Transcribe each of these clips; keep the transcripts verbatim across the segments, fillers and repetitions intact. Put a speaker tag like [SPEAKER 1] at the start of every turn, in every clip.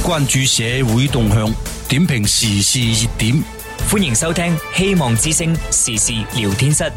[SPEAKER 1] 關注社會動向，點評時事熱點。
[SPEAKER 2] 歡迎收聽希望之聲時事聊天室。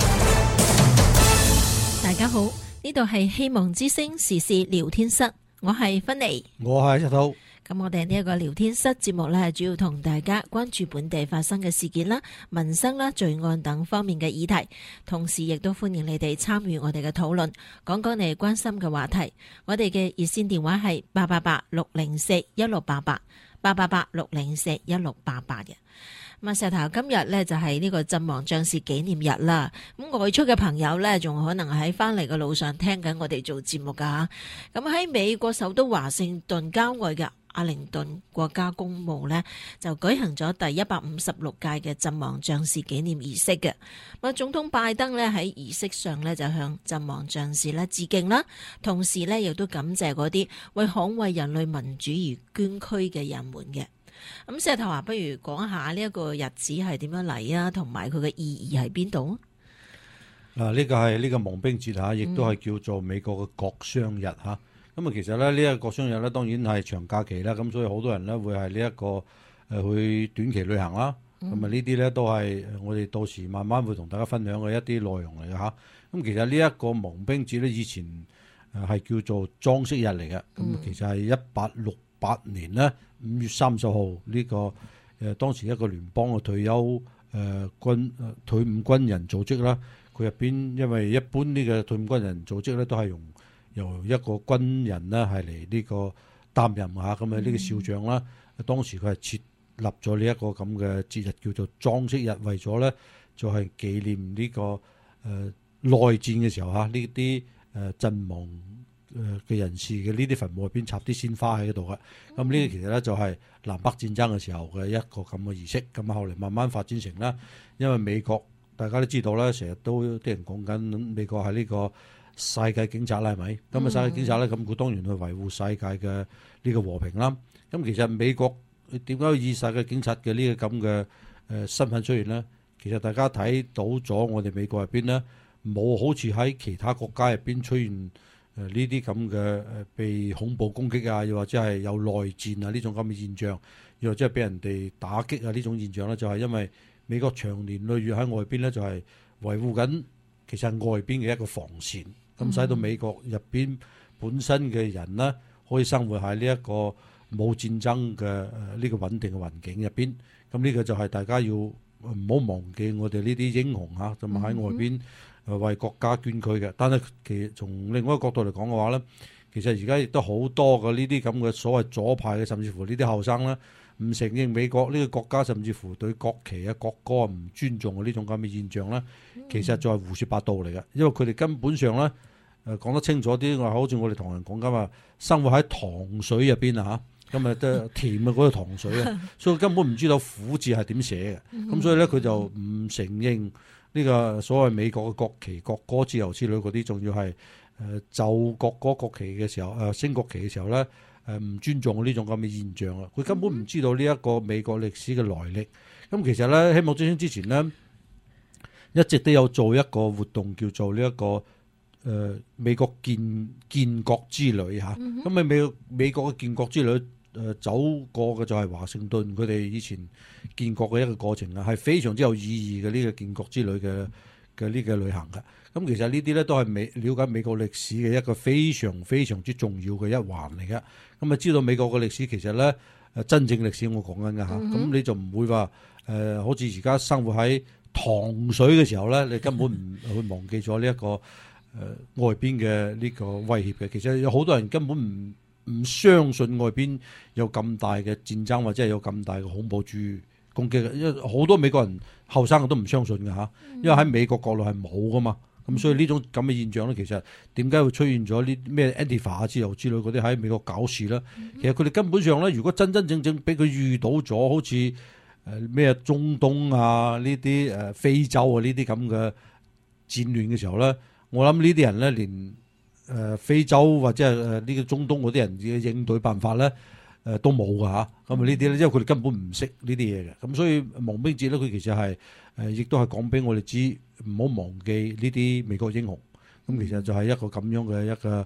[SPEAKER 3] 大家好，呢度係希望之聲時事聊天室，我係芬妮，
[SPEAKER 4] 我係一套。
[SPEAKER 3] 咁我哋呢一個聊天室節目呢，主要同大家關注本地發生嘅事件啦、民生啦、罪案等方面嘅議題，同時亦都歡迎你哋參與我哋嘅討論，講講你哋關心嘅話題。我哋嘅熱線電話係八八八六零四一六八八，八八八六零四一六八八嘅。咁啊，石頭今日呢就係呢個陣亡將士紀念日啦。咁外出嘅朋友呢，仲可能喺翻嚟嘅路上聽緊我哋做節目噶。咁喺美國首都華盛頓郊外嘅阿靈頓國家公墓呢，就舉行咗第一百五十六屆嘅陣亡將士紀念儀式嘅。咁總統拜登呢喺儀式上呢，就向陣亡將士呢致敬啦，同時呢亦都感謝嗰啲為捍衛人類民主而捐軀嘅人們嘅。咁石頭話，不如講下呢一個日子係點樣嚟啊，同埋佢嘅意義喺邊度啊？
[SPEAKER 4] 嗱，呢個係呢個亡兵節嚇，亦都係叫做美國嘅國殤日嚇。咁啊，其實咧呢一個國殤日咧，當然係長假期啦。咁所以好多人咧會係呢一個誒去短期旅行啦。咁啊，呢啲咧都係我哋到時慢慢會同大家分享嘅一啲內容嚟嘅嚇。咁其實呢一個亡兵節咧，以前誒係叫做裝飾日嚟嘅。咁、嗯、其實係一八六八年咧五月三十號呢個誒、呃、當時一個聯邦嘅退休誒、呃、軍、呃、退伍軍人組織啦，佢入邊因為一般呢個退伍軍人組織咧都係用由一個軍人咧係嚟呢個擔任嚇，咁啊呢個少將啦，嗯、當時佢係設立咗呢一個咁嘅節日叫做裝飾日，為咗咧就係、是、紀念呢、這個誒、呃、內戰嘅時候嚇呢啲誒陣亡誒嘅人士嘅呢啲墳墓入邊插啲鮮花喺嗰度嘅。咁呢啲其實咧就係南北戰爭嘅時候嘅一個咁嘅儀式。咁後嚟慢慢發展成啦，因為美國大家都知道啦，成日都啲人講緊美國係呢個世界警察啦，係咪？咁啊，世界警察咧，咁佢當然去維護世界嘅呢個和平啦。咁其實美國點解要以世界警察嘅呢個咁嘅誒身份出現咧？其實大家睇到咗，我哋美國入邊咧冇好似喺其他國家入邊出現誒呢啲咁嘅誒被恐怖攻擊啊，又或者係有內戰啊呢種咁嘅現象，又或者係俾人哋打擊啊呢種現象咧，就係因為美國長年累月喺外邊咧就係維護緊其實外邊嘅一個防線。咁使到美國入邊本身嘅人呢，可以生活喺呢一個冇戰爭嘅誒呢個穩定嘅環境入邊。咁呢個就係大家要唔好忘記我哋呢啲英雄嚇，同埋喺外邊誒為國家捐軀嘅。但係其實從另外一個角度嚟講嘅話咧，其實而家亦都好多嘅呢啲咁嘅所謂左派嘅，甚至乎呢啲後生咧唔承認美國呢個國家，甚至乎對國旗啊、國歌唔尊重嘅呢種咁嘅現象咧，其實就係胡說八道嚟嘅。因為佢哋根本上咧。誒講得清楚啲，我好似我哋唐人講緊話，生活喺糖水入邊啊嚇，咁啊都甜啊嗰個糖水啊，所以根本唔知道苦字係點寫嘅，咁、嗯、所以咧佢就唔承認呢個所謂美國嘅國旗、國歌之類之類嗰啲，仲要係誒奏國歌國旗嘅時候，誒、呃、升國旗嘅時候咧，誒、呃、唔尊重呢種咁嘅現象啊，佢根本唔知道呢一個美國歷史嘅來歷。咁其實咧，希望之星之前咧一直都有做一個活動，叫做呢、這、一個。誒、呃、美國建建國之旅嚇，咁啊美美國嘅建國之旅誒、呃、走過嘅就係華盛頓佢哋以前建國嘅一個過程啊，係非常之有意義嘅呢、這個建國之旅嘅嘅呢個旅行嘅。咁、嗯、其實呢啲咧都係美了解美國歷史嘅一個非常非常之重要嘅一環嚟嘅。咁、嗯、啊知道美國嘅歷史其實咧誒真正歷史我講緊嘅嚇，咁、嗯嗯、你就唔會話誒、呃、好似而家生活喺糖水嘅時候咧，你根本唔會忘記咗呢一個。誒、呃、外邊嘅呢個威脅嘅，其實有好多人根本唔唔相信外邊有咁大嘅戰爭或者係有咁大嘅恐怖主義攻擊嘅，因為好多美國人後生嘅都唔相信嘅嚇，因為喺美國國內係冇噶嘛，咁所以呢種咁嘅現象咧，其實點解會出現咗呢咩 Antifa 之類之類嗰啲喺美國搞事咧？其實佢哋根本上咧，如果真真正正俾佢遇到咗好似誒咩中東啊呢啲誒非洲啊呢啲咁嘅戰亂嘅時候咧。我諗呢啲人咧，連誒、呃、非洲或者係誒呢個中東嗰啲人嘅應對辦法咧，誒、呃、都冇噶嚇。咁啊呢啲咧，因為佢哋根本唔識呢啲嘢嘅。咁所以亡兵節咧，佢其實係誒，亦都係講俾我哋知，唔好忘記呢啲美國英雄。咁其實就係一個咁樣嘅一個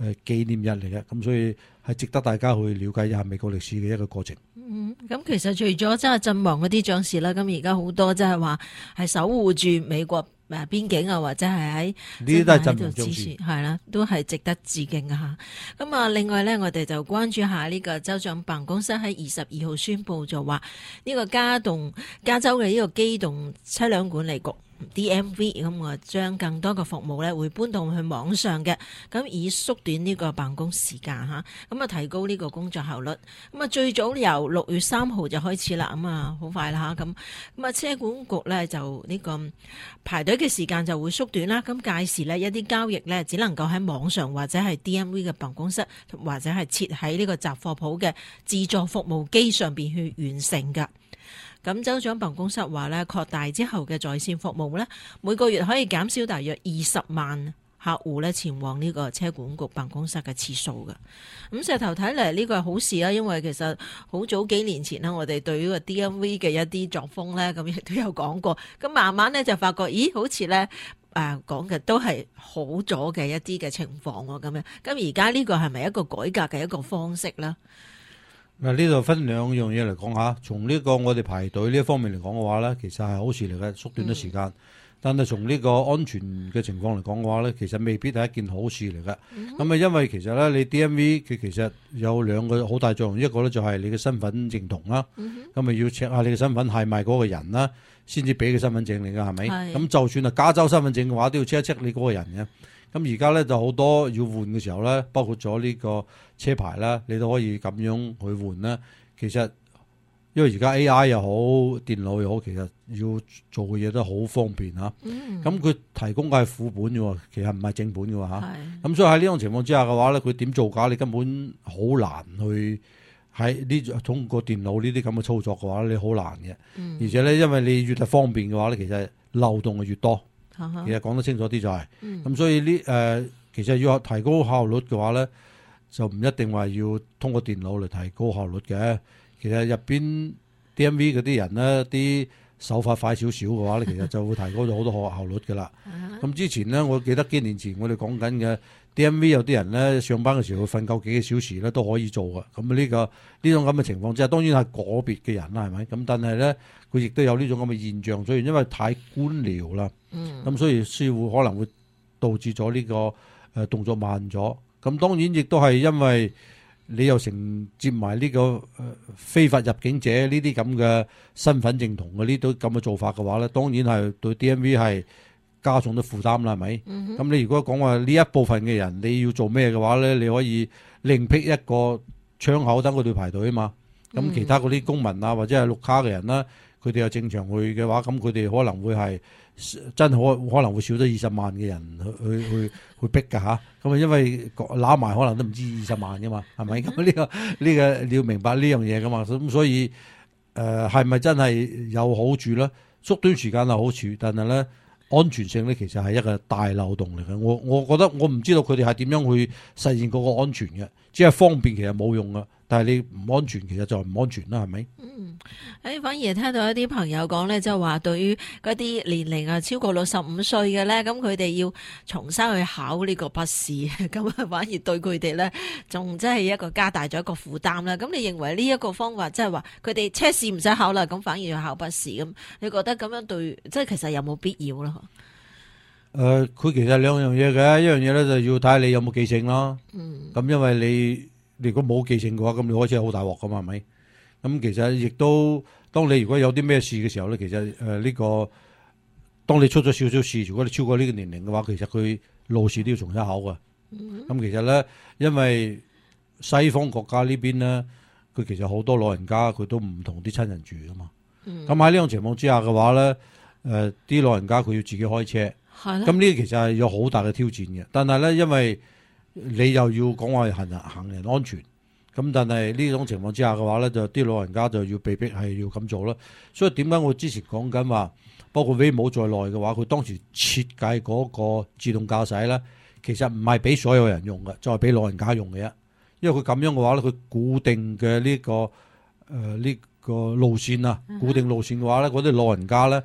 [SPEAKER 4] 誒紀念日嚟嘅，咁所以係值得大家去了解一下美國歷史嘅一個過程。
[SPEAKER 3] 嗯，咁其實除咗即係陣亡嗰啲將士啦，咁而家好多即係話係守護住美國誒邊境啊，或者係喺
[SPEAKER 4] 呢啲都係陣亡
[SPEAKER 3] 將
[SPEAKER 4] 將士，
[SPEAKER 3] 係啦，都係值得致敬啊嚇。咁啊，另外咧，我哋就關注下呢個州長辦公室喺二十二號宣布就話呢個加動加州嘅呢個機動車輛管理局。D M V 咁我將更多嘅服務咧會搬到去網上嘅，咁以縮短呢個辦公時間嚇，咁啊提高呢個工作效率。咁啊最早由六月三號就開始啦，咁啊好快啦嚇，咁咁啊車管局咧就呢個排隊嘅時間就會縮短啦。咁屆時呢，一啲交易咧只能夠喺網上或者係 D M V 嘅辦公室或者係設喺呢個雜貨鋪嘅自助服務機上邊去完成㗎。咁州長辦公室話咧，擴大之後嘅在線服務咧，每個月可以減少大約二十萬客戶咧前往呢個車管局辦公室嘅次數嘅。咁石頭睇嚟呢個係好事啊，因為其實好早幾年前呢，我哋對於個 D M V 嘅一啲作風咧，咁亦都有講過。咁慢慢咧就發覺，咦，好似咧誒講嘅都係好咗嘅一啲嘅情況喎，咁樣。咁而家呢個係咪一個改革嘅一個方式咧？
[SPEAKER 4] 嗱，呢度分兩樣嘢嚟講下，從呢個我哋排隊呢一方面嚟講嘅話咧，其實係好事嚟嘅，縮短咗時間。嗯、但係從呢個安全嘅情況嚟講嘅話咧，其實未必係一件好事嚟嘅。咁啊、嗯，因為其實咧，你 D M V 佢其實有兩個好大作用，一個咧就係你嘅身份認同啦。咁啊、嗯、要 check 下你嘅身份係咪嗰個人啦，先至俾佢身份證你㗎，係咪？咁是就算係加州身份證嘅話，都要 check 一 check 你嗰個人嘅。咁而家咧就好多要換嘅時候咧，包括咗呢個車牌啦，你都可以咁樣去換啦。其實因為而家 A I 又好，電腦又好，其實要做嘅嘢都好方便嚇。咁佢、嗯、提供嘅係副本嘅喎，其實唔係正本嘅喎嚇。咁是所以喺呢種情況之下嘅話咧，佢點造假你根本好難去喺呢通過電腦呢啲咁嘅操作嘅話，你好難嘅。嗯、而且咧，因為你越係方便嘅話咧，其實漏洞係越多。其實講得清楚啲就係、是，咁、嗯、所以呢誒、呃，其實要提高效率嘅話咧，就唔一定話要通過電腦嚟提高效率嘅。其實入邊 D M V 嗰啲人咧，啲手法快少少嘅話咧，其實就會提高咗好多效效率噶啦。咁之前咧，我記得幾年前我哋講緊嘅 D M V 有啲人咧上班嘅時候瞓夠幾個小時咧都可以做嘅。咁呢、這個呢種咁嘅情況之下，當然係個別嘅人啦，係咪？咁但係咧，佢亦都有呢種咁嘅現象，所以因為太官僚啦。咁、嗯、所以先會可能會導致咗呢、這個誒、呃、動作慢咗。咁當然亦都係因為你又承接埋呢、這個誒、呃、非法入境者呢啲咁嘅身份認同嘅呢啲咁嘅做法嘅話咧，當然係對 D M V 係加重咗負擔啦，係咪？咁、嗯、哼你如果講話呢一部分嘅人你要做咩嘅話咧，你可以另闢一個窗口等佢哋排隊啊嘛。咁、嗯、其他嗰啲公民啊或者係綠卡嘅人啦，佢哋有正常去嘅話，咁佢哋可能會係。真可可能會少咗二十萬嘅人去去去去逼㗎吓，咁啊因為揦埋可能都唔止二十萬㗎嘛，係咪？咁呢個呢個你要明白呢樣嘢㗎嘛，咁所以誒係咪真係有好處咧？縮短時間係好處，但係咧安全性咧其實係一個大漏洞嚟嘅。我我覺得我唔知道佢哋係點樣去實現嗰個安全嘅，只係方便其實冇用㗎。但係你唔安全，其實就唔安全啦，係咪？
[SPEAKER 3] 嗯，誒，反而聽到一啲朋友講咧，即係話對於嗰啲年齡啊超過六十五歲嘅咧，咁佢哋要重新去考呢個筆試，咁啊反而對佢哋咧，仲真係一個加大咗一個負擔啦。咁你認為呢一個方法，即係話佢哋車試唔使考啦，咁反而要考筆試，咁你覺得咁樣對，即係其實有冇必要咧？誒、
[SPEAKER 4] 呃，佢其實兩樣嘢嘅，一樣嘢咧就要睇下你有冇記性咯。嗯。咁因為你。你如果冇記性嘅話，咁你開始係好大鑊噶嘛，係咪？咁其實亦都，當你如果有啲咩事嘅時候咧，其實誒呢、呃這個，當你出咗少少事，如果你超過呢個年齡嘅話，其實佢路試都要重新考噶。咁、嗯、其實咧，因為西方國家呢邊咧，佢其實好多老人家佢都唔同啲親人住噶嘛。咁喺呢種情況之下嘅話咧，誒、呃、啲老人家佢要自己開車，咁呢啲其實係有好大嘅挑戰嘅。但係咧，因為你又要講話行人行人安全，咁但係呢種情況之下嘅話咧，就啲老人家就要被逼係要咁做啦。所以點解我之前講緊話，包括 Waymo 在內嘅話，佢當時設計嗰個自動駕駛咧，其實唔係俾所有人用嘅，就係俾老人家用嘅啫。因為佢咁樣嘅話咧，佢固定嘅呢、這個誒呢、呃這個路線啊，固定路線嘅話咧，嗰啲老人家咧。誒、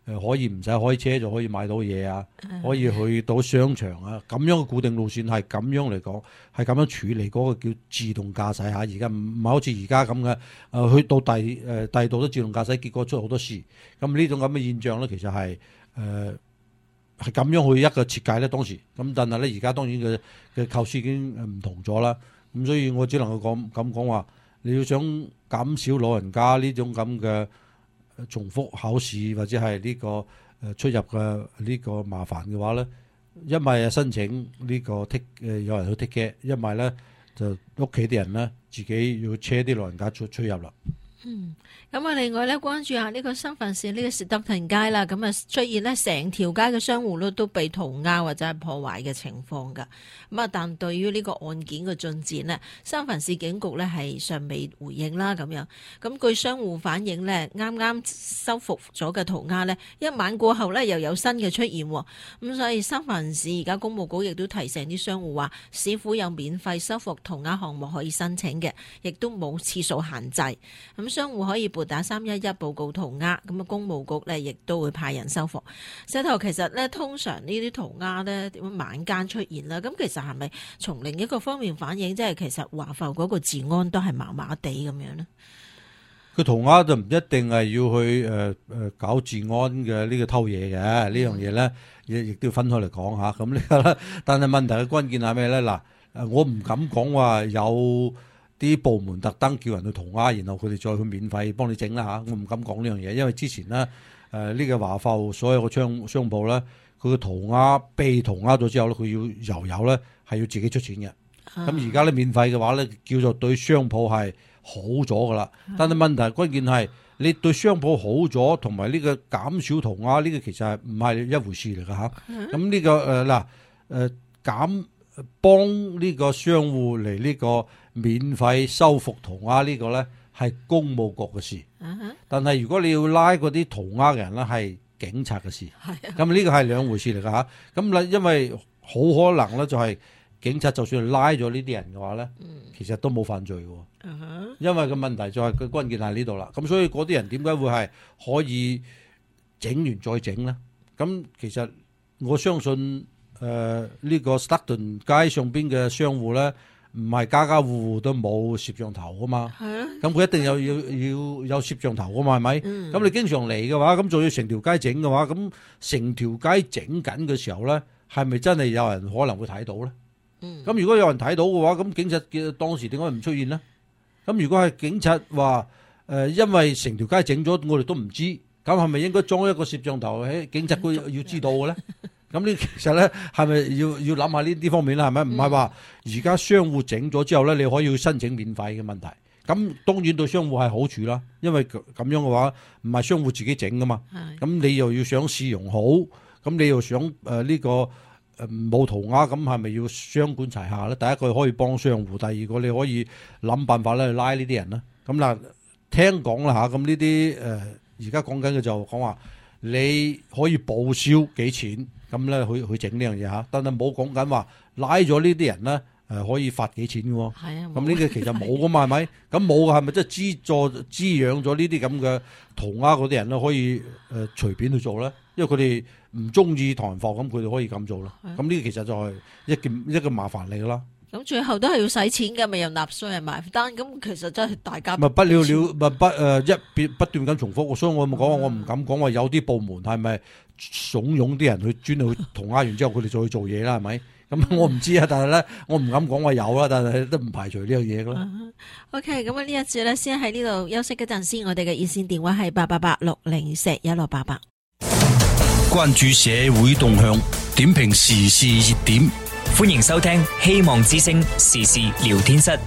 [SPEAKER 4] 可以唔使開車就可以買到嘢啊，可以去到商場啊，咁樣嘅固定路線係咁樣嚟講，係咁樣處理嗰個叫自動駕駛嚇。而家唔唔係好似而家咁嘅，誒去到第誒第度都自動駕駛，結果出好多事。咁呢種咁嘅現象咧，其實係誒係咁樣去一個設計咧當時。咁但係咧而家當然嘅嘅構思已經唔同咗啦。咁所以我只能夠講咁講話，你要想減少老人家呢種咁嘅重複考試或者係呢個誒出入嘅呢個麻煩嘅話咧，一咪係申請呢個 take 誒有人去 take care，一咪咧就屋企啲人咧自己要車啲老人家出出入啦。
[SPEAKER 3] 嗯，咁啊，另外咧關注下呢個三藩市呢個士德頓街啦，咁啊出現呢成條街嘅商戶咧都被塗鴉或者係破壞嘅情況噶。咁啊，但對於呢個案件嘅進展呢，三藩市警局呢係尚未回應啦。咁樣，咁據商戶反映呢，啱啱修復咗嘅塗鴉呢，一晚過後呢又有新嘅出現。咁所以三藩市而家公務局亦都提醒啲商戶話，市府有免費修復塗鴉項目可以申請嘅，亦都冇次數限制。咁商戶可以撥打三一一報告塗鴉，咁啊公務局咧亦都會派人修復。石頭其實咧，通常呢啲塗鴉咧點樣晚間出現啦？咁其實係咪從另一個方面反映，即係其實華埠嗰個治安都係麻麻地咁樣呢？
[SPEAKER 4] 佢塗鴉就唔一定係要去誒誒、呃、搞治安嘅呢個偷嘢嘅，呢樣嘢咧亦亦都要分開嚟講下。咁呢個咧，但係問題嘅關鍵係咩咧？嗱，誒我唔敢講話有啲部門特登叫人去塗鴉，然後佢哋再去免費幫你整啦嚇，我唔敢講呢樣嘢，因為之前咧誒呢、呃呢個華埠所有嘅商商鋪咧，佢嘅塗鴉被塗鴉咗之後咧，佢要油油咧係要自己出錢嘅。咁而家咧免費嘅話咧，叫做對商鋪係好咗噶啦。但係問題關鍵係你對商鋪好咗，同埋呢個減少塗鴉呢個其實係唔係一回事嚟㗎嚇。咁呢、呢個誒嗱誒減幫呢個商戶嚟呢個免費修復塗鴉呢個咧係公務局嘅事，嗯、但係如果你要拉嗰啲塗鴉嘅人咧係警察嘅事，咁呢個係兩回事嚟㗎嚇。咁啦，因為好可能咧就係警察就算拉咗呢啲人嘅話咧，嗯、其實都冇犯罪嘅，嗯、因為個問題就係佢關鍵係呢度啦。咁所以嗰啲人點解會係可以整完再整咧？咁其實我相信。誒呢、呃這個 Stockton 街上邊嘅商戶咧，唔係家家戶戶都冇攝像頭噶嘛，咁佢、啊、一定有要要有攝像頭噶嘛，係咪？咁、嗯、你經常嚟嘅話，咁仲要成條街整嘅話，咁成條街整緊嘅時候咧，係咪真係有人可能會睇到咧？咁、嗯、如果有人睇到嘅話，咁警察嘅當時點解唔出現咧？咁如果係警察話誒、呃，因為成條街整咗，我哋都唔知，咁係咪應該裝一個攝像頭喺警察佢要知道嘅咧？咁呢，其實咧係咪要要諗下呢啲方面咧？係咪唔係話而家商戶整咗之後咧，你可以申請免費嘅問題？咁當然對商戶係好處啦，因為咁樣嘅話唔係商戶自己整噶嘛。咁你又要想市容好，咁你又想誒呢、呃這個誒冇塗鴉，咁係咪要雙管齊下咧？第一個可以幫商戶，第二個你可以諗辦法咧去拉呢啲人啦。咁嗱，聽講啦嚇，咁呢啲誒而家講緊嘅就講話你可以報銷幾錢。咁咧，去去整呢樣嘢嚇，但係冇講緊話拉咗呢啲人咧，誒可以罰幾錢嘅喎。係啊，咁呢個其實冇噶嘛，係咪？咁冇嘅係咪即係資助滋養咗呢啲咁嘅塗鴉嗰啲人咧，可以誒、呃、隨便去做咧？因為佢哋唔中意唐人貨，咁佢哋可以咁做啦。咁呢個其實就係一件一個麻煩嚟噶啦。咁
[SPEAKER 3] 最後都係要使錢嘅，咪由納稅人埋單。咁其實真係大家
[SPEAKER 4] 咪不了了，咪不誒一別不斷咁重複。所以我冇講話，我唔敢講話有啲部門係咪慫恿啲人去專去塗鴉完之後，佢哋再去做嘢啦，係咪？咁我唔知啊，但係咧，我唔敢講話有啦，但係都唔排除呢樣嘢噶啦。
[SPEAKER 3] OK，咁啊呢一節咧，先喺呢度休息一陣先。我哋嘅熱線電話係八八八六零四一六八八。
[SPEAKER 1] 關注社會動向，點評時事熱點。
[SPEAKER 2] 歡迎收聽希望之聲時事聊天室。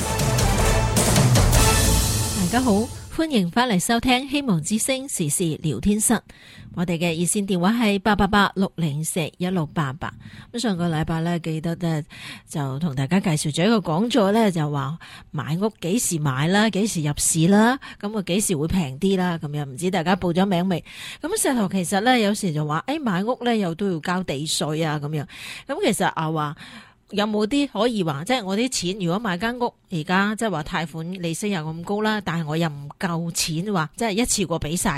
[SPEAKER 3] 大家好，歡迎翻嚟收聽希望之聲時事聊天室。我哋嘅熱線電話係八八八六零四一六八八。咁上個禮拜咧，記得咧就同大家介紹咗一個講座咧，就話買屋幾時買啦，幾時入市啦，咁啊幾時會平啲啦，咁樣唔知大家報咗名未？咁石頭其實咧有時就話，誒、哎、買屋咧又都要交地稅啊，咁樣。咁其實啊話。有冇啲可以話，即係我啲錢如果買間屋，而家即係話貸款利息又咁高啦，但係我又唔夠錢話，即係一次過俾晒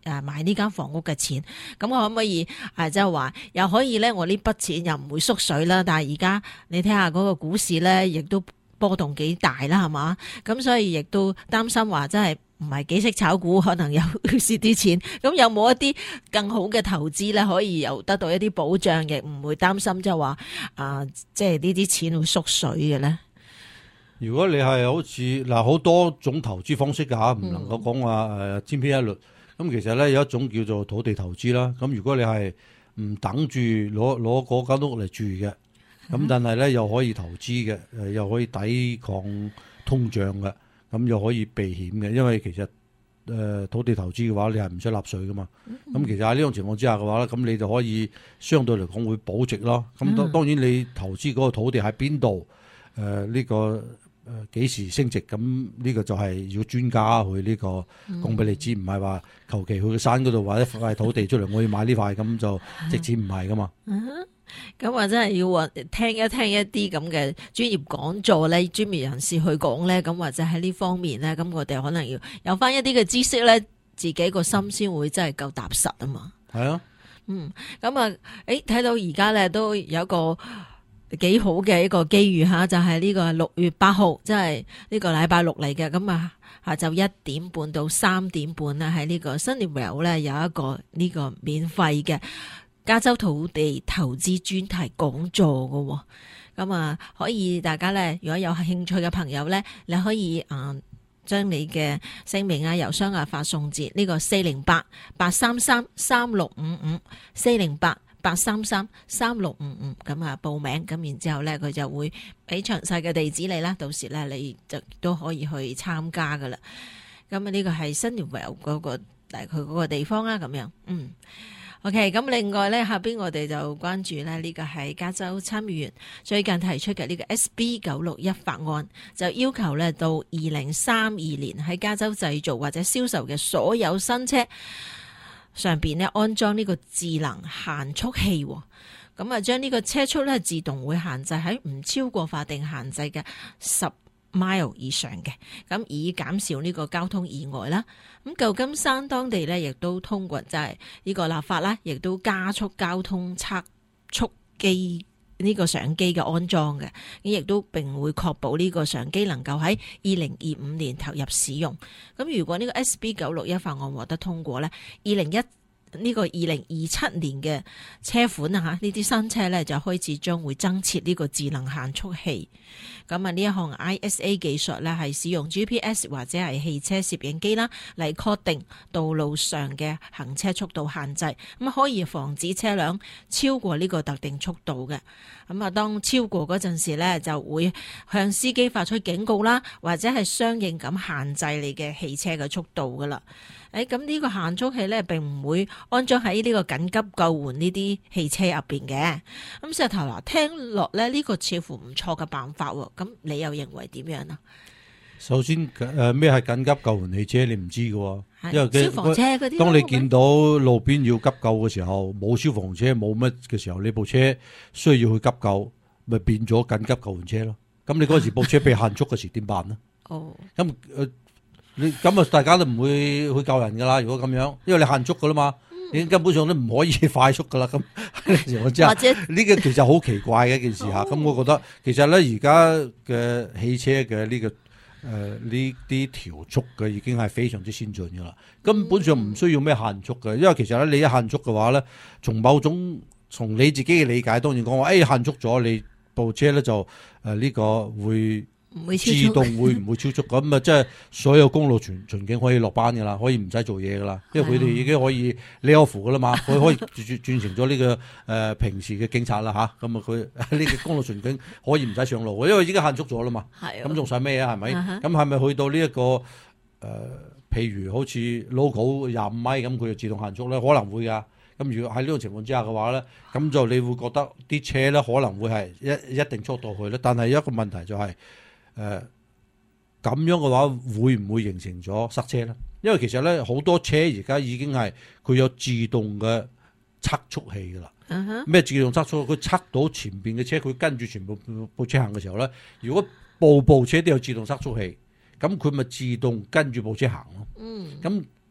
[SPEAKER 3] 誒買呢間房屋嘅錢。咁我可唔可以誒即係話又可以咧？我呢筆錢又唔會縮水啦。但係而家你睇下嗰個股市咧，亦都波動幾大啦，係嘛？咁所以亦都擔心話真係唔係幾識炒股，可能又蝕啲錢。咁有冇一啲更好嘅投資咧，可以又得到一啲保障，亦唔會擔心即係話啊，即係呢啲錢會縮水嘅咧？
[SPEAKER 4] 如果你係好似嗱好多種投資方式㗎嚇，唔能夠講話誒千篇一律。咁其實咧有一種叫做土地投資啦。咁如果你係唔等住攞攞嗰間屋嚟住嘅，咁但係咧又可以投資嘅，誒又可以抵抗通脹嘅，咁又可以避險嘅。因為其實誒、呃、土地投資嘅話，你係唔使納稅噶嘛。咁其實喺呢種情況之下嘅話咧，咁你就可以相對嚟講會保值咯。咁當當然你投資嗰個土地喺邊度，誒、呃、呢、這個。誒幾時升值？咁呢個就係要專家去呢個講俾你知，唔係話求其去個山嗰度或者塊土地出嚟，我要買呢塊咁就值錢，唔係噶嘛。
[SPEAKER 3] 咁或者係要聽一聽一啲咁嘅專業講座咧，專業人士去講咧，咁或者喺呢方面咧，咁我哋可能要有翻一啲嘅知識咧，自己個心先會真係夠踏實啊嘛。係啊，嗯，咁啊，誒睇到而家咧都有一個幾好嘅一個機遇吓，就係、是、呢個六月八號，即係呢個禮拜六嚟嘅。咁啊，下晝一點半到三點半咧，喺呢個 Sunnyvale 咧有一個呢個免費嘅加州土地投資專題講座嘅。咁啊，可以大家咧，如果有興趣嘅朋友咧，你可以啊將你嘅姓名啊、郵箱啊發送至呢個四零八八三三三六五五四零八。八三三三六五五咁啊報名，咁然之後咧佢就會俾詳細嘅地址你啦，到時咧你就都可以去參加噶啦。咁啊呢個係 Sunnyvale 嗰個嚟佢嗰個地方啦，咁樣嗯 OK。咁另外咧下邊我哋就關注咧呢個係加州參議員最近提出嘅呢個 S B 九六一法案，就要求咧到二零三二年喺加州製造或者銷售嘅所有新車上邊咧安裝呢個智能限速器，咁啊將呢個車速咧自動會限制喺唔超過法定限制嘅十 mile 以上嘅，咁以減少呢個交通意外啦。咁舊金山當地咧亦都通過就係呢個立法啦，亦都加速交通測速機呢個相機嘅安裝嘅，亦都並會確保呢個相機能夠喺二零二五年投入使用。咁如果呢個 S B 九六一法案獲得通過呢，二零一呢個二零二七年嘅車款啊吓，呢啲新車呢就開始將會增設呢個智能限速器。咁啊呢一項 I S A 技術呢係使用 G P S 或者係汽車攝影機啦嚟確定道路上嘅行車速度限制，咁可以防止車輛超過呢個特定速度嘅。咁啊當超過嗰陣時呢，就會向司機發出警告啦，或者係相應咁限制你嘅汽車嘅速度噶啦。誒，咁呢個限速器咧，並唔會安裝喺呢個緊急救援呢啲汽車入邊嘅。咁石頭嗱，聽落咧呢個似乎唔錯嘅辦法喎。咁你又認為點樣啊？
[SPEAKER 4] 首先誒咩係緊急救援汽車，你唔知嘅，因為
[SPEAKER 3] 消防車嗰啲。
[SPEAKER 4] 當你見到路邊要急救嘅時候，冇消防車冇乜嘅時候，你部車需要去急救，咪變咗緊急救援車咯。咁你嗰時部車被限速嘅時點辦呢？哦，咁誒。你咁啊，大家都唔會去救人噶啦。如果咁樣，因為你限速噶啦嘛，嗯、你根本上都唔可以快速噶啦。咁我知啊，呢個其實好奇怪嘅一件事吓。咁、哦、我覺得其實咧，而家嘅汽車嘅呢、這個誒呢啲調速嘅已經係非常之先進噶啦，根本上唔需要咩限速嘅。因為其實咧，你一限速嘅話咧，從某種從你自己嘅理解，當然講話誒限速咗，你部車咧就誒呢、呃這個會。自動會唔會超速咁啊？即係所有公路巡巡警可以落班噶啦，可以唔使做嘢噶啦，因為佢哋已經可以 lay off 噶啦嘛，佢可以轉轉成咗呢、這個誒、呃、平時嘅警察啦吓，咁啊佢呢個公路巡警可以唔使上路，因為已經限速咗啦嘛。咁仲使咩啊？係咪？咁係咪去到呢、這、一個誒、呃，譬如好似 local 廿五米咁，佢就自動限速咧？可能會噶。咁如果喺呢種情況之下嘅話咧，咁就你會覺得啲車咧可能會係一一定速度去咧，但係一個問題就係、是。誒、呃，咁樣嘅話會唔會形成咗塞車咧？因為其實咧好多車而家已經係佢有自動嘅測速器噶啦。咩、uh-huh. 自動測速？佢測到前邊嘅車，佢跟住全部部車行嘅時候咧，如果部部車都有自動測速器，咁佢咪自動跟住部車行咯。嗯。咁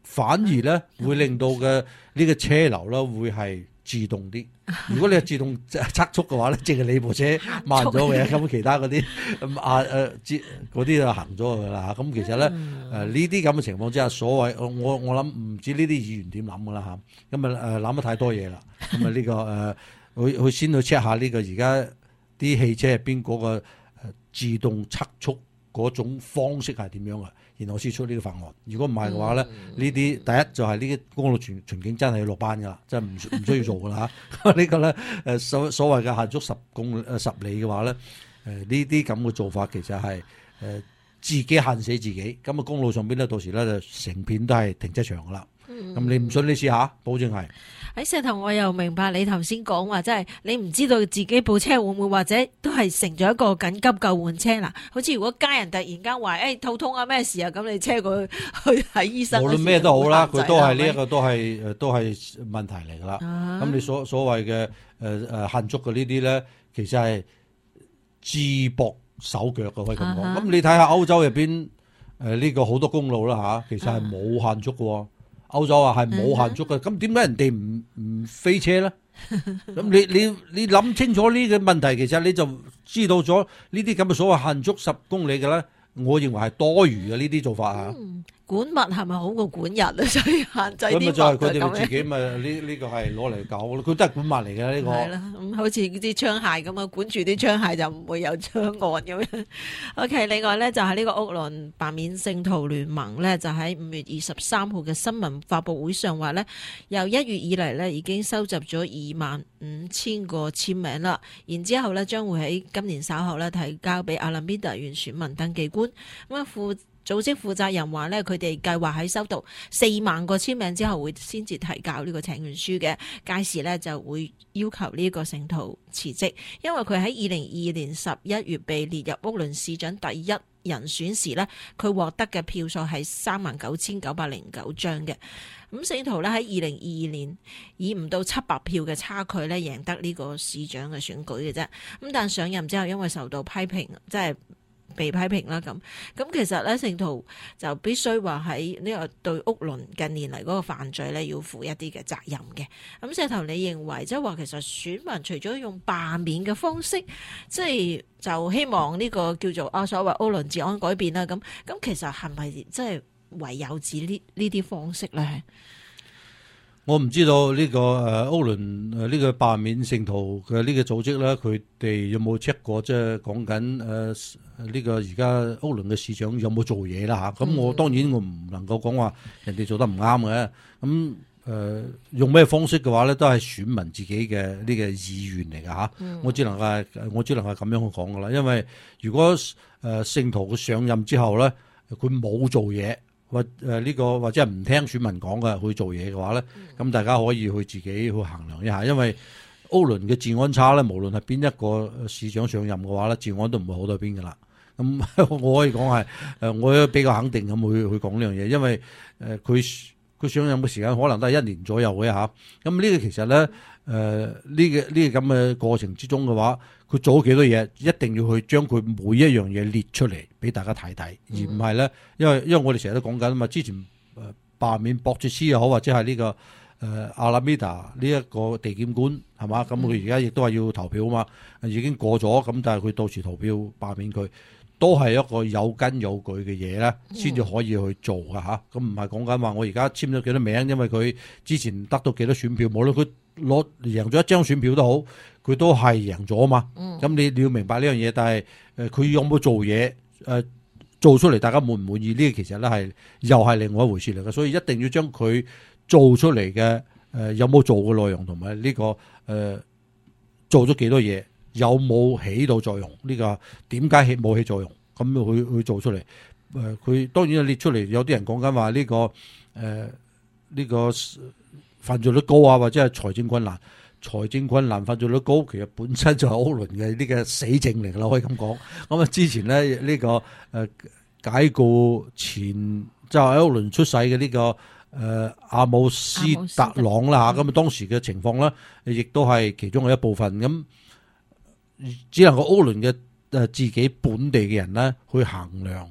[SPEAKER 4] 反而咧會令到嘅呢個車流咧會係自動啲。如果你係自動測速嘅話咧，淨係你部車慢咗嘅，咁其他嗰啲啊誒嗰啲就行咗噶啦。咁其實咧誒呢啲咁嘅情況之下，所謂我我諗唔知呢啲議員點諗噶啦嚇，咁啊誒諗得太多嘢啦。咁啊呢個誒去去先去 check 下呢個而家啲汽車入邊嗰個誒自動測速嗰種方式係點樣啊？然後先出呢個法案。如果唔係嘅話咧，呢啲、嗯、第一就係呢啲公路巡巡警真係要落班噶啦，真係唔唔需要做噶啦嚇。呢個咧誒所所謂嘅限速十公誒十里嘅話咧，誒呢啲咁嘅做法其實係誒、呃、自己限死自己。咁啊公路上邊咧到時咧就成片都係停車場噶啦。咁、嗯、你唔信你試下，保證係。
[SPEAKER 3] 喺石頭我又明白你頭先講話，即係你唔知道自己部車會唔會或者都係成咗一個緊急救援車啦。好似如果家人突然間話誒肚痛啊咩事啊，咁你車佢去睇醫生。無論
[SPEAKER 4] 咩都好啦，佢都係呢一個都係誒都係問題嚟噶啦。咁、啊、你所所謂嘅誒誒限速嘅呢啲咧，其實係自駁手腳嘅，可以咁講。咁、啊、你睇下歐洲入邊誒呢個好多公路啦吓，其實係冇限速嘅。歐洲話係冇限速嘅，咁點解人哋唔唔飛車咧？咁你你你諗清楚呢個問題，其實你就知道咗呢啲咁嘅所謂限速十公里嘅咧，我認為係多餘嘅呢啲做法啊。嗯管物係咪好過管人啊？所以限制啲物咁咪就係佢哋自己咪呢呢個係攞嚟搞咯，佢都係管物嚟嘅呢個。係啦，咁好似啲槍械咁啊，管住啲槍械就唔會有槍案咁樣。OK， 另外咧就係呢個屋崙罷免聖徒聯盟咧，就喺五月二十三號嘅新聞發佈會上話咧，由一月以嚟咧已經收集咗二萬五千個簽名啦，然之後咧將會喺今年稍後咧提交俾阿拉米達縣選民登記官咁啊副。組織負責人話咧，佢哋計劃喺收到四萬個簽名之後，會先至提交呢個請願書嘅。屆時咧就會要求呢個聖徒辭職，因為佢喺二零二二年十一月被列入屋崙市長第一人選時咧，佢獲得嘅票數係三萬九千九百零九張嘅。咁聖徒咧喺二零二二年以唔到七百票嘅差距咧贏得呢個市長嘅選舉嘅啫。咁但上任之後，因為受到批評，即係。被批評啦，咁咁其實咧聖徒就必須話喺呢個對屋崙近年嚟嗰個犯罪咧要負一啲嘅責任嘅。咁石頭你認為即係話其實選民除咗用罷免嘅方式，即係就希望呢個叫做啊所謂屋崙治安改變啦，咁咁其實係咪即係唯有指呢呢啲方式咧？我唔知道呢個誒屋崙誒呢個罷免聖徒嘅呢個組織咧，佢哋有冇 check 過？即係講緊誒呢個而家屋崙嘅市長有冇做嘢啦嚇？咁我當然我唔能夠講話人哋做得唔啱嘅。咁誒用咩方式嘅話咧，都係選民自己嘅呢個意願嚟㗎嚇。我只能係我只能係咁樣去講㗎啦。因為如果誒聖徒佢上任之後咧，佢冇做嘢。或誒呢個或者係唔聽選民講嘅去做嘢嘅話咧，咁、嗯、大家可以去自己去衡量一下，因為屋崙嘅治安差咧，無論係邊一個市長上任嘅話咧，治安都唔會好到邊噶啦。咁我可以講係誒，我比較肯定咁去去講呢樣嘢，因為誒佢佢上任嘅時間可能都係一年左右嘅嚇。咁呢個其實咧誒呢個呢個咁嘅過程之中嘅話，佢做咗幾多嘢，一定要去將佢每一樣嘢列出嚟俾大家睇睇，而唔係咧，因為因為我哋成日都講緊啊嘛，之前誒罷免博切斯又好，或者係呢、這個誒、呃、阿拉米達呢一個地檢官係嘛，咁佢而家亦都係要投票啊嘛，已經過咗，咁但係佢到時投票罷免佢，都係一個有根有據嘅嘢咧，先至可以去做噶嚇。咁唔係講緊話我而家簽咗幾多名，因為佢之前得到幾多選票，無論佢攞贏咗一張選票都好，佢都係贏咗啊嘛。咁、嗯、你你要明白呢樣嘢，但係誒佢有冇做嘢誒、呃、做出嚟，大家滿唔滿意呢？其實咧係又係另外一回事嚟嘅，所以一定要將佢做出嚟嘅誒有冇做嘅內容同埋呢個誒、呃、做咗幾多嘢，有冇起到作用？呢、這個點解起冇起作用？咁去去做出嚟誒，佢、呃、當然列出嚟，有啲人講緊話呢個誒呢、呃這個犯罪率高啊，或者係財政困難。財政困難、犯罪率高，其實本身就係屋崙嘅呢個死症嚟㗎啦，可以咁講。咁啊，之前咧呢、這個誒、呃、解雇前即係喺屋崙出世嘅呢、這個誒、呃、阿姆斯特朗啦嚇，咁啊當時嘅情況咧，亦都係其中嘅一部分。咁只能夠屋崙嘅誒自己本地嘅人咧去衡量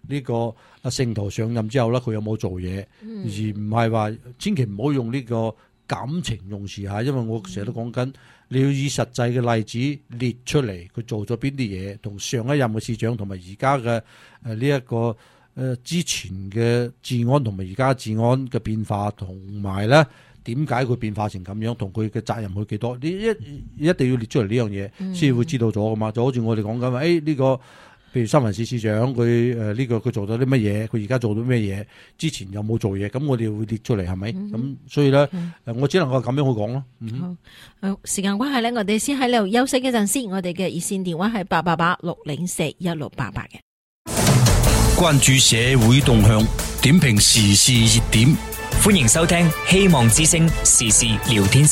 [SPEAKER 4] 呢個阿聖徒上任之後咧，佢有冇做嘢，
[SPEAKER 3] 嗯、
[SPEAKER 4] 而唔係話千祈唔好用呢個感情用事嚇，因為我成日都講緊，你要以實際嘅例子列出嚟，佢做咗邊啲嘢，同上一任嘅市長同埋而家嘅誒呢一個誒、呃、之前嘅治安同埋而家治安嘅變化，同埋咧點解佢變化成咁樣，同佢嘅責任去幾多，你一一定要列出嚟呢樣嘢，先會知道咗噶嘛。就好似我哋講緊話，誒呢個。譬如三藩市市長佢誒呢個佢做咗啲乜嘢，佢而家做到咩嘢，之前有冇做嘢，咁我哋會列出嚟係咪？咁、嗯、所以咧，誒、嗯、我只能夠咁樣去講咯。嗯、
[SPEAKER 3] 好，好，時間關係咧，我哋先喺呢度休息一陣先。我哋嘅熱線電話係八八八六零四一六八八嘅。
[SPEAKER 1] 關注社會動向，點評時事熱點，
[SPEAKER 2] 歡迎收聽希望之聲時事聊天室。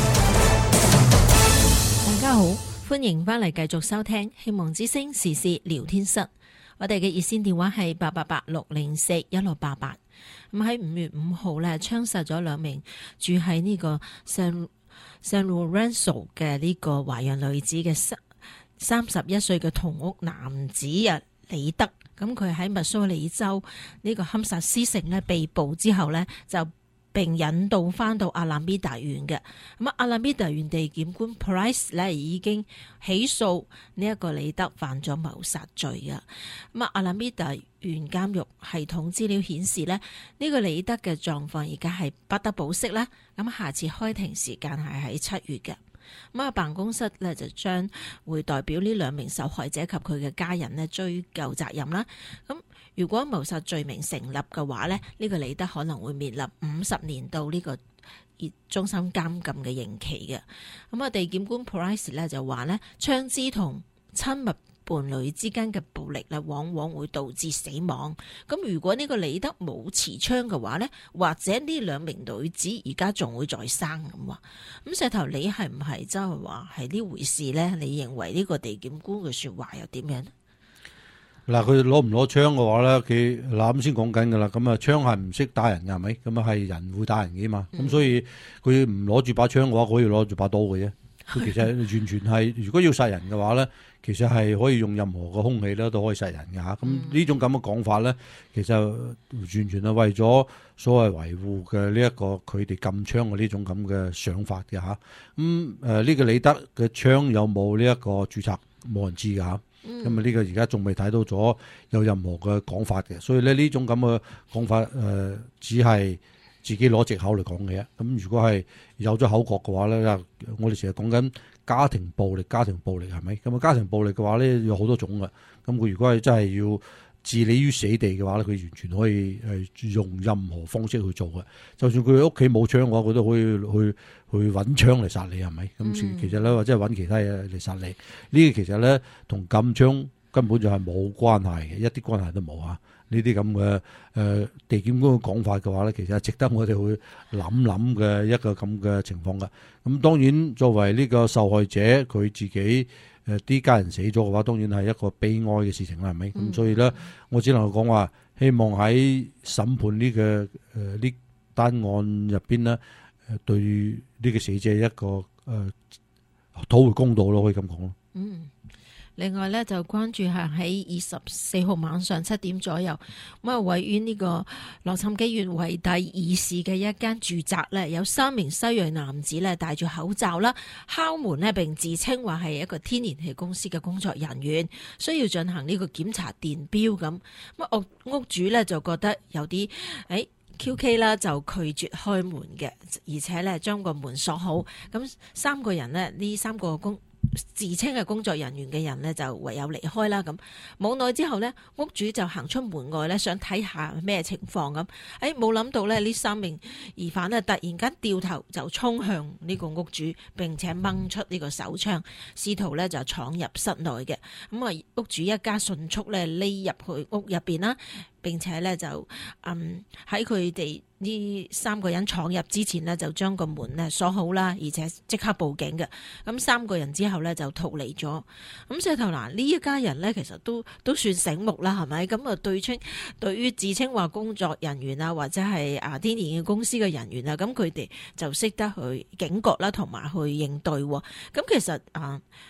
[SPEAKER 3] 大家好。歡迎翻嚟繼續收聽希望之聲時事聊天室，我哋嘅熱線電話係八八八六零四一六八八。咁喺五月五號咧，槍殺咗兩名住喺呢個 San San Lorenzo 嘅呢個華人女子嘅三三十一歲嘅同屋男子啊李德。咁佢喺密蘇里州呢個堪薩斯城咧被捕之後咧就。並引渡翻到阿拉米達縣嘅，咁啊阿拉米達縣地檢官 Price 咧已經起訴呢一個李德犯咗謀殺罪嘅。咁啊阿拉米達縣監獄系統資料顯示咧，呢、這個李德嘅狀況而家係不得保釋啦。咁下次開庭時間係喺七月嘅。咁啊辦公室咧就將會代表呢兩名受害者及佢嘅家人咧追究責任啦。咁如果謀殺罪名成立嘅話咧，呢、這個李德可能會面臨五十年到呢個終身監禁嘅刑期嘅。咁啊，地檢官 Price 咧就話咧，槍支同親密伴侶之間嘅暴力咧，往往會導致死亡。咁如果呢個李德冇持槍嘅話咧，或者呢兩名女子而家仲會再生咁話。咁石頭，你係唔係真係話係呢回事咧？你認為呢個地檢官嘅說話又點樣？
[SPEAKER 4] 嗱，佢攞唔攞槍嘅話咧，佢嗱咁先講緊噶啦。咁啊，槍係唔識打人嘅係咪？咁啊係人會打人嘅嘛。咁、嗯、所以佢唔攞住把槍嘅話，佢可以攞住把刀嘅啫。佢其實完全係，如果要殺人嘅話咧，其實係可以用任何嘅兇器咧都可以殺人嘅嚇。咁呢、嗯、種咁嘅講法咧，其實完全係為咗所謂維護嘅呢一個佢哋禁槍嘅呢種咁嘅想法嘅嚇。咁誒呢個李德嘅槍有冇呢一個註冊，冇人知嘅嚇。咁啊呢個而家仲未睇到咗有任何嘅講法嘅，所以咧呢種咁嘅講法誒、呃，只係自己攞藉口嚟講嘅。咁如果係有咗口角嘅話咧，我哋成日講緊家庭暴力，家庭暴力係咪？咁啊家庭暴力嘅話咧有好多種嘅。咁佢如果係真係要置你於死地嘅話咧，佢完全可以係用任何方式去做嘅。就算佢屋企冇槍嘅話，佢都可以去去揾槍嚟殺你係咪？咁、嗯、其實咧或者係揾其他嘢嚟殺你。呢個其實咧同禁槍根本就係冇關係嘅，一啲關係都冇啊！呢啲咁嘅誒地檢官嘅講法嘅話咧，其實係值得我哋去諗諗嘅一個咁嘅情況㗎。咁當然作為呢個受害者，佢自己誒啲、呃、家人死咗嘅話，當然係一個悲哀嘅事情啦，係咪？咁、嗯、所以咧，我只能夠講話，希望喺審判呢、這個誒呢單案入邊呢，誒對呢個死者一個誒討回公道咯，可以咁講咯。嗯。
[SPEAKER 3] 另外咧，就關注下喺二十四號晚上七點左右，咁啊位於呢個洛杉磯縣維蒂爾市嘅一間住宅咧，有三名西裔男子咧戴住口罩啦，敲門咧，並自稱話係一個天然氣公司嘅工作人員，需要進行呢個檢查電錶咁。咁屋屋主咧就覺得有啲誒 Q K 啦，就拒絕開門嘅，而且咧將個門鎖好。咁三個人呢，呢三個工自稱係工作人員嘅人呢，就唯有離開啦。咁冇耐之後呢，屋主就行出門外呢，想睇下咩情況咁。誒，冇諗到呢，呢三名疑犯呢，突然間掉頭就衝向呢個屋主，並且掹出呢個手槍，試圖呢就闖入室內嘅。咁啊，屋主一家迅速呢匿入去屋入邊啦。並且咧就嗯喺佢哋呢三個人闖入之前呢，就將個門咧鎖好啦，而且即刻報警嘅。咁三個人之後咧就逃離咗。咁石頭嗱，呢一家人咧其實都都算醒目啦，係咪？咁啊對稱對於自稱話工作人員啊，或者係啊天然氣公司嘅人員啊，咁佢哋就識得去警覺啦，同埋去應對。咁其實啊。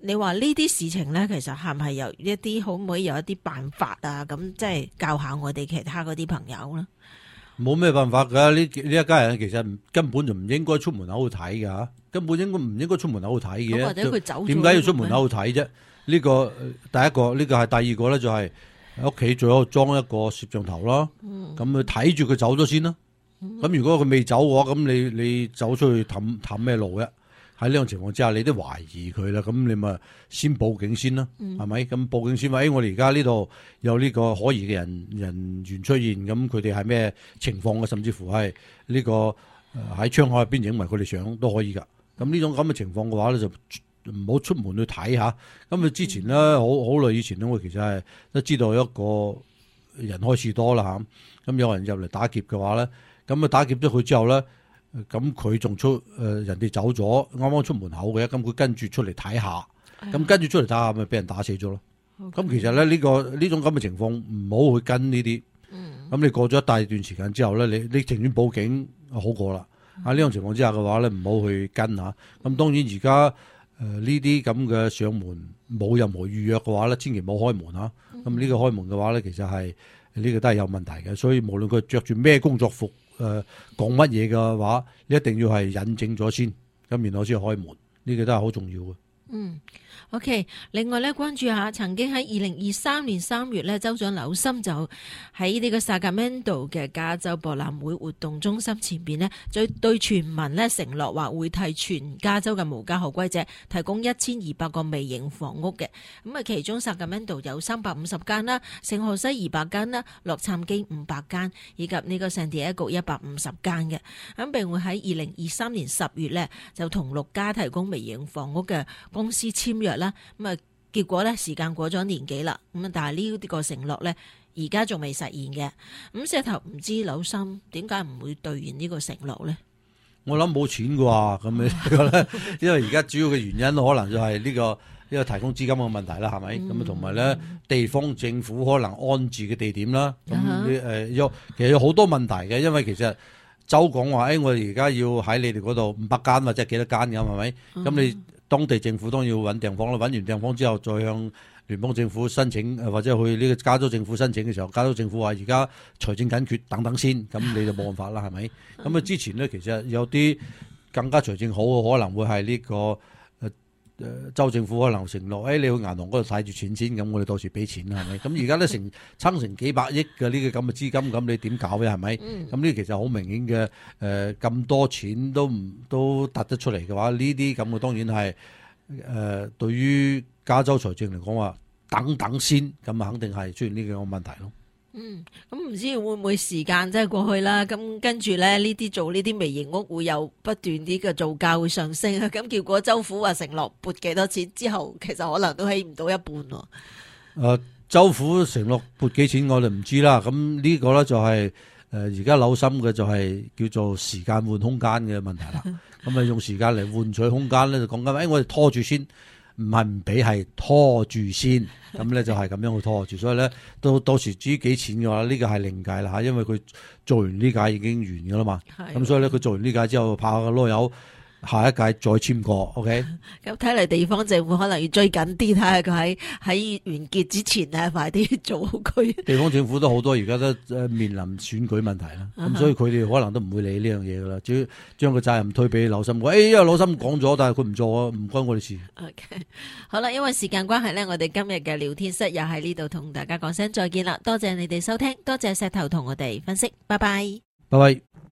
[SPEAKER 3] 你話呢啲事情咧，其實係咪有一啲可唔可以有一啲辦法啊？咁即係教下我哋其他嗰啲朋友咧。
[SPEAKER 4] 冇咩辦法㗎，呢呢一家人其實根本就唔應該出門口去睇㗎，根本應該唔應該出門口去睇嘅。
[SPEAKER 3] 或者佢走咗，
[SPEAKER 4] 點解要出門口去睇啫？呢個第一個，呢個係第二個咧，就係喺屋企最好裝一個攝像頭啦。咁佢睇住佢走咗先啦。咁、嗯、如果佢未走嘅話，咁你你走出去氹氹咩路啫？喺呢種情況之下，你都懷疑佢啦，咁你咪先報警先啦，係咪、嗯？咁報警先話，誒、哎，我哋而家呢度有呢個可疑嘅人人員出現，咁佢哋係咩情況嘅？甚至乎係呢、這個喺、呃、窗口入邊影埋佢哋相都可以噶。咁呢種咁嘅情況嘅話咧，就唔好出門去睇下。咁啊，之前咧，好好耐以前咧，我其實係都知道一個人開始多啦嚇。咁有人入嚟打劫嘅話咧，咁啊打劫咗佢之後咧。咁佢仲出誒、呃、人哋走咗，啱啱出門口嘅，咁佢跟住出嚟睇下，咁、哎、呀跟住出嚟睇下，咪俾人打死咗咯。咁 Okay. 其實咧呢、呢個呢種咁嘅情況唔好去跟呢啲。咁、嗯、你過咗一大段時間之後咧，你你情願報警好過啦。喺呢種情況之下嘅話咧，唔好去跟嚇。咁當然而家誒呢啲咁嘅上門冇任何預約嘅話咧，千祈唔好開門嚇。咁呢、嗯、個開門嘅話咧，其實係呢、呢個都係有問題嘅。所以無論佢着住咩工作服。誒講乜嘢嘅話，你一定要係引證咗先，咁然後先開門，呢個都係好重要嘅。嗯
[SPEAKER 3] ，OK。另外咧，關注下曾經喺二零二三年三月咧，州長紐森就喺呢個薩格曼度嘅加州博覽會活動中心前邊呢，就對全民咧承諾話會替全加州嘅無家可歸者提供一千二百個微型房屋嘅。咁啊，其中薩格曼度有三百五十間啦，聖荷西二百間啦，洛杉磯五百間，以及呢個聖地亞哥一百五十間嘅。咁並會喺二零二三年十月呢，就同六家提供微型房屋嘅公司簽約啦，咁啊結果咧時間過咗年幾啦，咁啊但係呢個承諾咧而家仲未實現嘅，咁石頭唔知紐森點解唔會兌現呢個承諾咧？
[SPEAKER 4] 我諗冇錢啩，咁呢個咧，因為而家主要嘅原因可能就係呢、這個呢、這個提供資金嘅問題啦，係咪？咁啊同埋咧地方政府可能安置嘅地點啦，咁你誒有其實有好多問題嘅，因為其實州講話誒，我哋而家要喺你哋嗰度五百間或者幾多間咁，係咪？咁、嗯、你當地政府當然要揾地方啦，揾完地方之後再向聯邦政府申請，或者去呢個加州政府申請嘅時候，加州政府話而家財政緊缺，等等先，咁你就冇辦法啦，係咪？咁啊之前咧，其實有啲更加財政好嘅，可能會係呢、這個誒誒、呃、州政府可能承諾，誒、哎、你去銀行嗰度睇住錢先，咁我哋到時俾錢啦，係咪？咁而家咧成撐成幾百億嘅呢個咁嘅資金，咁你點搞嘅係咪？咁呢其實好明顯嘅誒咁多錢都唔都突得出嚟嘅話，呢啲咁嘅當然係誒、呃、對於加州財政嚟講話等等先，咁啊肯定係出現呢個問題咯。
[SPEAKER 3] 嗯，咁唔知會唔會時間真係過去啦？咁跟住咧呢啲做呢啲微型屋會有不斷啲嘅造價會上升啊！咁結果州府話承諾撥幾多錢之後，其實可能都起唔到一半喎。誒、
[SPEAKER 4] 呃，州府承諾撥幾錢我哋唔知啦。咁呢個咧就係誒而家紐森嘅就係叫做時間換空間嘅問題啦。咁啊用時間嚟換取空間咧，就講緊誒我哋拖住先。唔係唔俾，係拖住先，咁咧就係咁樣去拖住，所以咧到到時至於幾錢嘅話，呢、這個係另計啦嚇，因為佢做完呢屆已經完嘅啦嘛，咁的所以咧佢做完呢屆之後拍個籮柚，下一屆再簽過 ，OK？
[SPEAKER 3] 咁睇嚟地方政府可能要追緊啲，睇下佢喺喺完結之前咧快啲做好佢。地
[SPEAKER 4] 方政府都好多而家都誒面臨選舉問題啦，咁、uh huh. 所以佢哋可能都唔會理呢樣嘢噶啦，只要將個責任推俾紐森。誒、哎，因為紐森講咗，但係佢唔做啊，唔關我哋事。
[SPEAKER 3] OK， 好啦，因為時間關係咧，我哋今日嘅聊天室又喺呢度同大家講聲再見啦，多謝你哋收聽，多謝石頭同我哋分析，拜拜，
[SPEAKER 4] 拜拜。